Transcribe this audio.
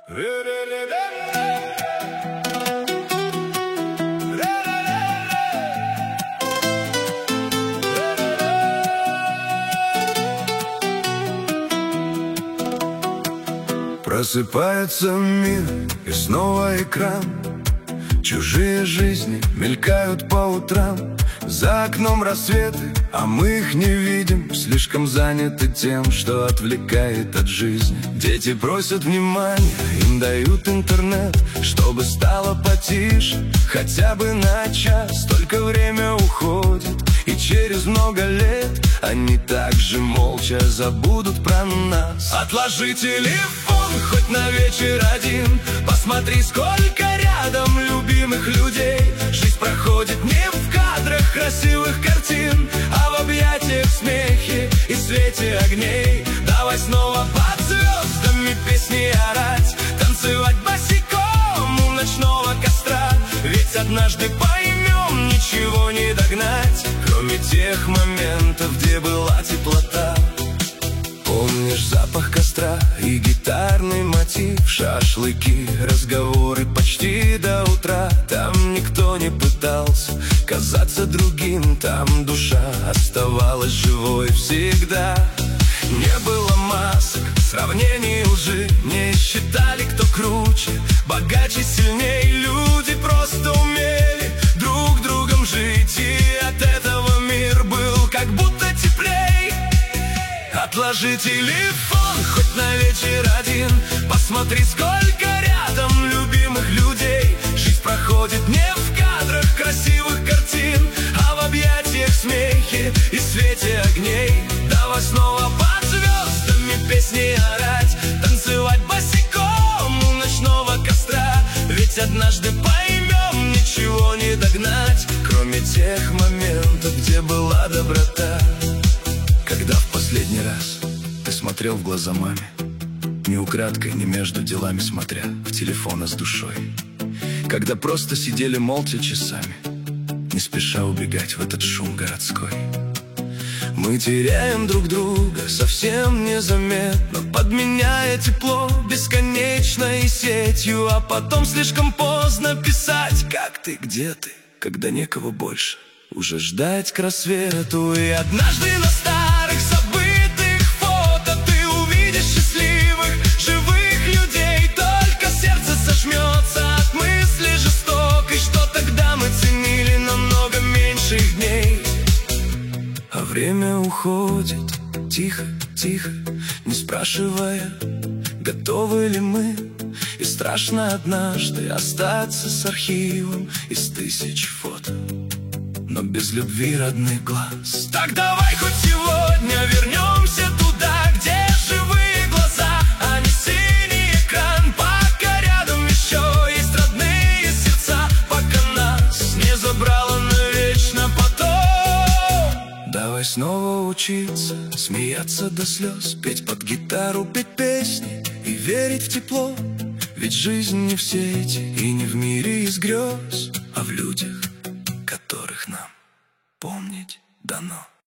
Просыпается мир, и снова экран. Чужие жизни мелькают по утрам. За окном рассветы, а мы их не видим. Слишком заняты тем, что отвлекает от жизни. Дети просят внимания, им дают интернет, чтобы стало потише, хотя бы на час. Только время уходит, и через много лет они также молча забудут про нас. Отложи телефон хоть на вечер один, посмотри, сколько рядом любимых людей. Жизнь проходит не в кадрах красивых картин, а в объятиях, смехе и свете огней. Давай снова под звездами песни орать, танцевать босиком у ночного костра. Ведь однажды поймем, ничего не догнать, кроме тех моментов, где была теплота. Помнишь запах костра и гитарный мотив, шашлыки, разговоры почти до утра. Там никто не пытался казаться другим, там душа оставалась живой всегда. Не было масок, сравнений, лжи, не считали, кто круче, богаче, сильней. Люди просто умели друг другом жить, и от этого мир был как будто теплей. Отложи телефон хоть на вечер один, посмотри, сколько рядом любимых людей. Жизнь проходит не в кадрах красивых картин, а в объятиях, смехе и свете огней. Давай снова под звездами песни орать, танцевать босиком у ночного костра. Ведь однажды поймем, ничего не догнать, кроме тех моментов, где была доброта. Когда в последний раз ты смотрел в глаза маме, не украдкой, не между делами смотря в телефон, а с душой. Когда просто сидели молча часами, не спеша убегать в этот шум городской. Мы теряем друг друга совсем незаметно, подменяя тепло бесконечной сетью. А потом слишком поздно писать, как ты, где ты, когда некого больше уже ждать к рассвету. И однажды на старых забытых фото ты увидишь счастливых, живых людей. Только сердце сожмется от мысли жестокой, что тогда мы ценили намного меньших дней. А время уходит тихо, тихо, не спрашивая, готовы ли мы. И страшно однажды остаться с архивом из 1000 фото, но без любви родных глаз. Так давай хоть сегодня вернемся туда, где живые глаза, а не синий экран. Пока рядом еще есть родные сердца, пока нас не забрало навечно потом. Давай снова учиться, смеяться до слез, петь под гитару, петь песни и верить в тепло. Ведь жизнь не в сети и не в мире из грез, а в людях, которых нам помнить дано.